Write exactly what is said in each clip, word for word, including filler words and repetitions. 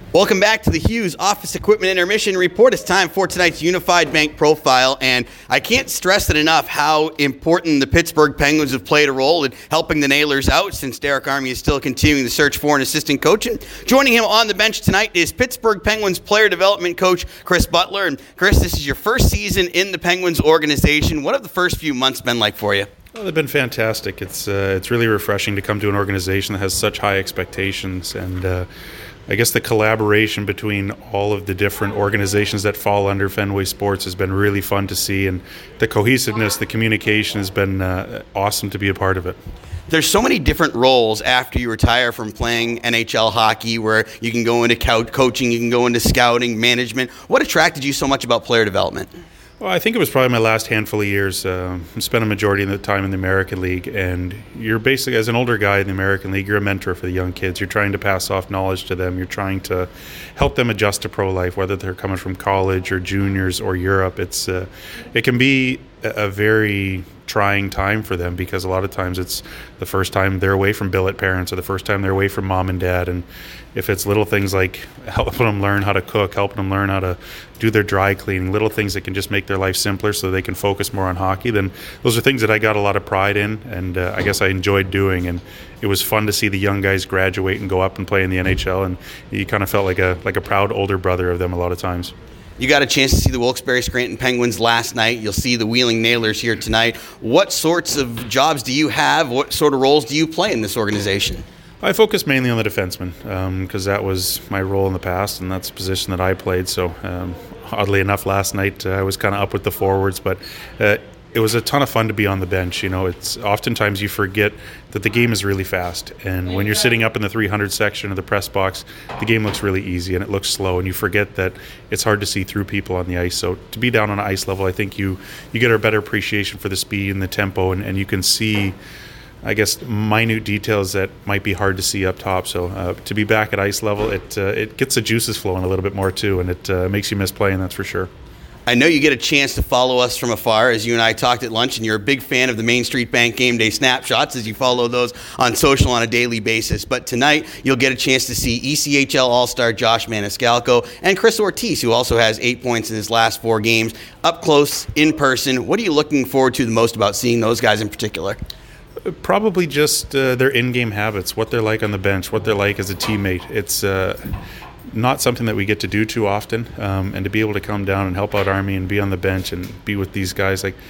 Welcome back to the Hughes Office Equipment Intermission Report. It's time for tonight's Unified Bank Profile, and I can't stress it enough how important the Pittsburgh Penguins have played a role in helping the Nailers out since Derek Army is still continuing the search for an assistant coach. And joining him on the bench tonight is Pittsburgh Penguins player development coach Chris Butler. And Chris, this is your first season in the Penguins organization. What have the first few months been like for you? Well, they've been fantastic. It's uh, it's really refreshing to come to an organization that has such high expectations, and uh, I guess the collaboration between all of the different organizations that fall under Fenway Sports has been really fun to see, and the cohesiveness, the communication has been uh, awesome to be a part of it. There's so many different roles after you retire from playing N H L hockey, where you can go into coaching, you can go into scouting, management. What attracted you so much about player development? Well, I think it was probably my last handful of years. Uh, I spent a majority of the time in the American League, and you're basically, as an older guy in the American League, you're a mentor for the young kids. You're trying to pass off knowledge to them. You're trying to help them adjust to pro life, whether they're coming from college or juniors or Europe. It's uh, it can be a very trying time for them, because a lot of times it's the first time they're away from billet parents or the first time they're away from mom and dad. And if it's little things like helping them learn how to cook, helping them learn how to do their dry cleaning, little things that can just make their life simpler so they can focus more on hockey, then those are things that I got a lot of pride in, and uh, I guess I enjoyed doing. And it was fun to see the young guys graduate and go up and play in the N H L, and you kind of felt like a like a proud older brother of them a lot of times. You got a chance to see the Wilkes-Barre-Scranton Penguins last night. You'll see the Wheeling Nailers here tonight. What sorts of jobs do you have? What sort of roles do you play in this organization? I focus mainly on the defenseman, because um, that was my role in the past, and that's the position that I played. So um, oddly enough, last night uh, I was kind of up with the forwards, but uh, it was a ton of fun to be on the bench. You know, it's oftentimes you forget that the game is really fast, and when you're sitting up in the three hundred section of the press box, the game looks really easy and it looks slow, and you forget that it's hard to see through people on the ice. So to be down on ice level, I think you you get a better appreciation for the speed and the tempo, and, and you can see, I guess, minute details that might be hard to see up top. So uh, to be back at ice level, it uh, it gets the juices flowing a little bit more too, and it uh, makes you miss playing, that's for sure. I know you get a chance to follow us from afar, as you and I talked at lunch, and you're a big fan of the Main Street Bank Game Day snapshots, as you follow those on social on a daily basis. But tonight, you'll get a chance to see E C H L All-Star Josh Maniscalco and Chris Ortiz, who also has eight points in his last four games, up close, in person. What are you looking forward to the most about seeing those guys in particular? Probably just uh, their in-game habits, what they're like on the bench, what they're like as a teammate. It's uh, not something that we get to do too often, um, and to be able to come down and help out Army and be on the bench and be with these guys, like,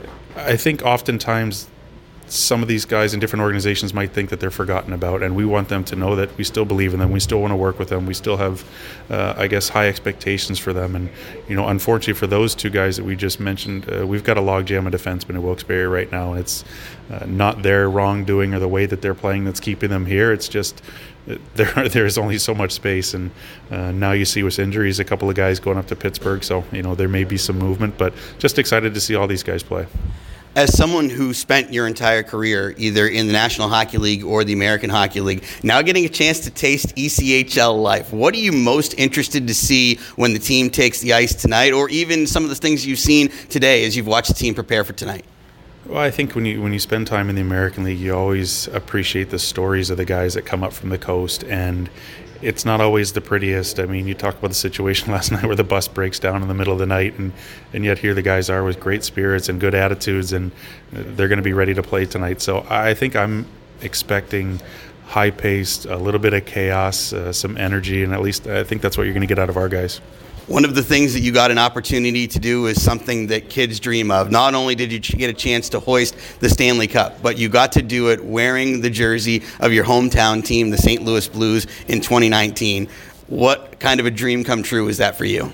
I think oftentimes some of these guys in different organizations might think that they're forgotten about, and we want them to know that we still believe in them, we still want to work with them, we still have uh, I guess high expectations for them. And you know, unfortunately for those two guys that we just mentioned, uh, we've got a logjam of defensemen in Wilkes-Barre right now, and it's uh, not their wrongdoing or the way that they're playing that's keeping them here. It's just there there's only so much space, and uh, now you see with injuries a couple of guys going up to Pittsburgh, so you know there may be some movement, but just excited to see all these guys play. As someone who spent your entire career either in the National Hockey League or the American Hockey League, now getting a chance to taste E C H L life, what are you most interested to see when the team takes the ice tonight, or even some of the things you've seen today as you've watched the team prepare for tonight? Well, I think when you when you spend time in the American League, you always appreciate the stories of the guys that come up from the coast, and it's not always the prettiest. I mean, you talk about the situation last night where the bus breaks down in the middle of the night, and, and yet here the guys are with great spirits and good attitudes, and they're going to be ready to play tonight. So I think I'm expecting high-paced, a little bit of chaos, uh, some energy, and at least I think that's what you're going to get out of our guys. One of the things that you got an opportunity to do is something that kids dream of. Not only did you get a chance to hoist the Stanley Cup, but you got to do it wearing the jersey of your hometown team, the Saint Louis Blues, in twenty nineteen. What kind of a dream come true is that for you?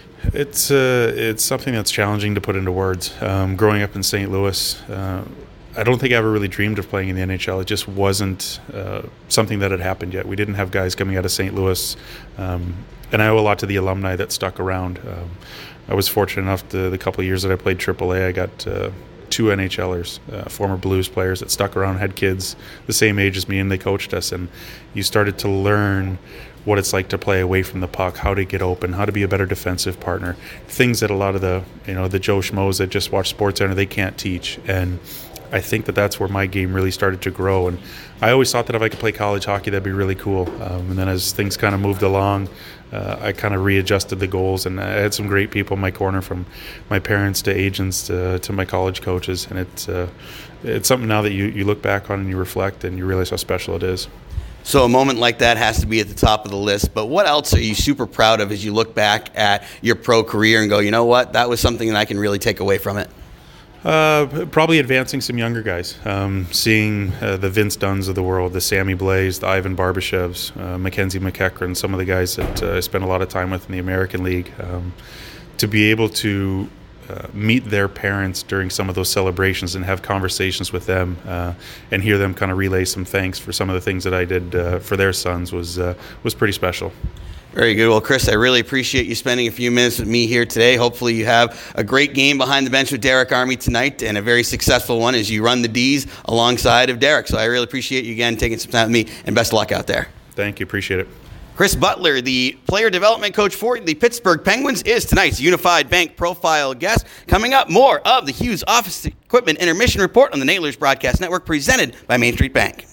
It's uh, it's something that's challenging to put into words. Um, growing up in Saint Louis, uh, I don't think I ever really dreamed of playing in the N H L. It just wasn't uh, something that had happened yet. We didn't have guys coming out of Saint Louis. Um, And I owe a lot to the alumni that stuck around. Um, I was fortunate enough to the couple of years that I played triple A, I got uh, two N H Lers, uh, former Blues players that stuck around, had kids the same age as me, and they coached us. And you started to learn what it's like to play away from the puck, how to get open, how to be a better defensive partner, things that a lot of the, you know, the Joe Schmoes that just watch SportsCenter, they can't teach. And I think that that's where my game really started to grow. And I always thought that if I could play college hockey, that'd be really cool. Um, and then as things kind of moved along, uh, I kind of readjusted the goals. And I had some great people in my corner, from my parents to agents to, to my college coaches. And it's, uh, it's something now that you, you look back on and you reflect and you realize how special it is. So a moment like that has to be at the top of the list. But what else are you super proud of as you look back at your pro career and go, you know what, that was something that I can really take away from it? Uh, probably advancing some younger guys, um, seeing uh, the Vince Dunns of the world, the Sammy Blaze, the Ivan Barbashevs, uh, Mackenzie McEachran, some of the guys that uh, I spent a lot of time with in the American League. Um, to be able to uh, meet their parents during some of those celebrations and have conversations with them uh, and hear them kind of relay some thanks for some of the things that I did uh, for their sons was uh, was pretty special. Very good. Well, Chris, I really appreciate you spending a few minutes with me here today. Hopefully you have a great game behind the bench with Derek Army tonight, and a very successful one as you run the D's alongside of Derek. So I really appreciate you again taking some time with me, and best of luck out there. Thank you. Appreciate it. Chris Butler, the player development coach for the Pittsburgh Penguins, is tonight's Unified Bank Profile guest. Coming up, more of the Hughes Office Equipment Intermission Report on the Nailers Broadcast Network, presented by Main Street Bank.